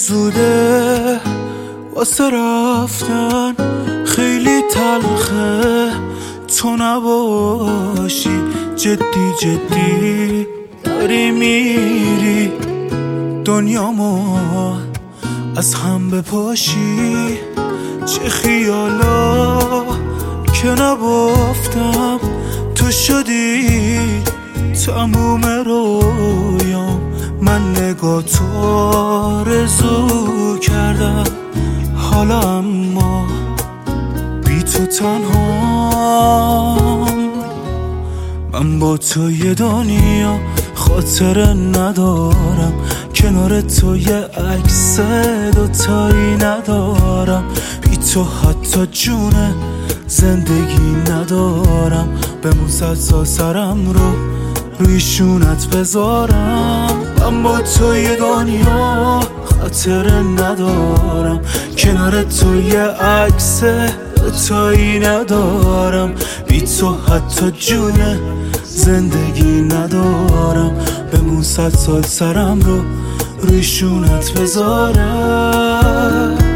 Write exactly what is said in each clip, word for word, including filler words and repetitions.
زوده واسه رفتن، خیلی تلخه تو نباشی، جدی جدی داری میری دنیامو از هم بپاشی. چه خیالا که نبافتم تو شدی تموم رویام، من نگاه تو آرزو کردم، حالا اما بی تو تنهام. من با تو یه دنیا خاطره ندارم، کنار تو یه عکس دوتایی ندارم، بی تو حتی جون زندگی ندارم. بمون صد سال سرم رو روی شونت بذارم. من با تو یه دنیا خاطره ندارم، کنار تو یه عکس دوتایی ندارم، بی تو حتی جون زندگی ندارم. بمون صد سال سرم رو روی شونت بذارم.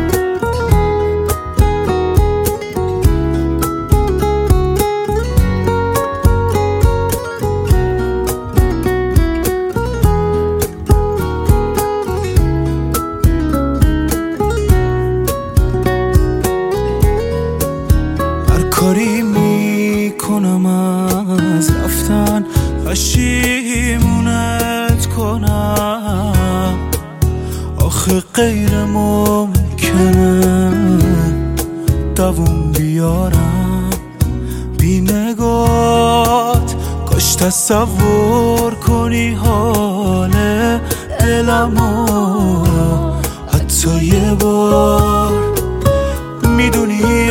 کاری میکنم از رفتن، پشیمونت کنم، آخه غیر ممکنه دووم بیارم بی نگات. کاش تصور کنی حال دلمو حتی یه بار، میدونی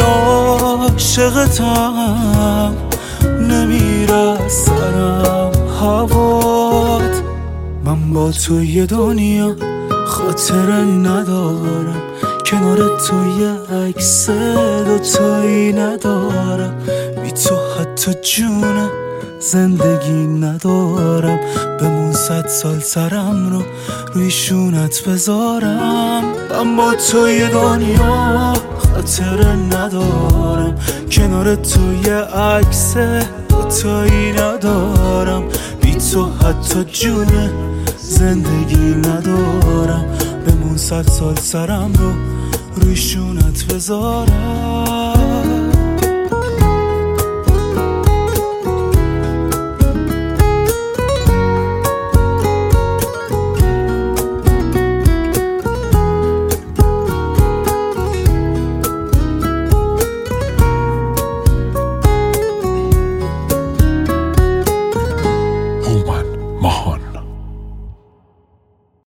عاشقتم، نمیره سرم هوات. من با تو یه دنیا خاطره ندارم، کنار تو یه عکس دوتایی ندارم، بی تو حتی جون زندگی ندارم. بمون صد سال سرم رو روی شونت بذارم. من با تو یه دنیا خاطره ندارم، کنار تو یه عکس دوتایی ندارم، بی تو حتی جون زندگی ندارم. بمون صد سال سرم رو روی شونت بذارم.